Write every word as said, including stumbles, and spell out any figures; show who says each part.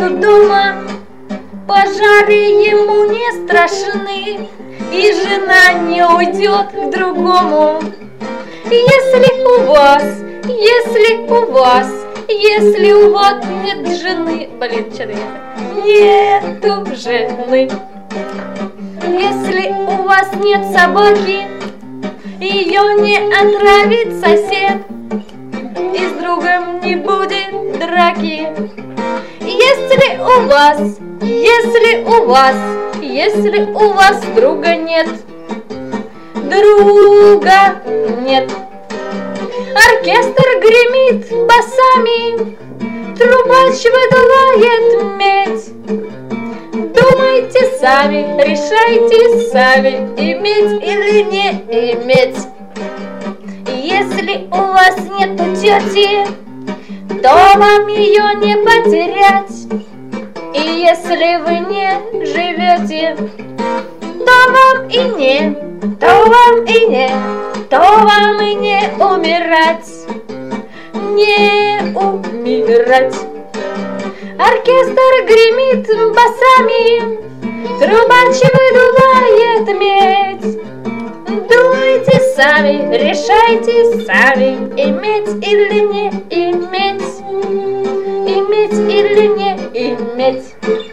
Speaker 1: нету дома, пожары ему не страшны, и жена не уйдет к другому. Если у вас, если у вас, если у вас нет жены, блин, что-то я нету жены. Если у вас нет собаки, ее не отравит сосед, и с другом не будет драки. Если у вас, если у вас, если у вас друга нет, друга нет. Оркестр гремит басами, трубач выдувает медь. Думайте сами, решайте сами, иметь или не иметь. Если у вас нету тети, то вам ее не потерять. И если вы не живете, то вам и не, то вам и не, то вам и не умирать, не умирать. Оркестр гремит басами, трубач выдувает медь. Думайте сами, решайте сами, иметь или не иметь, иметь или не иметь.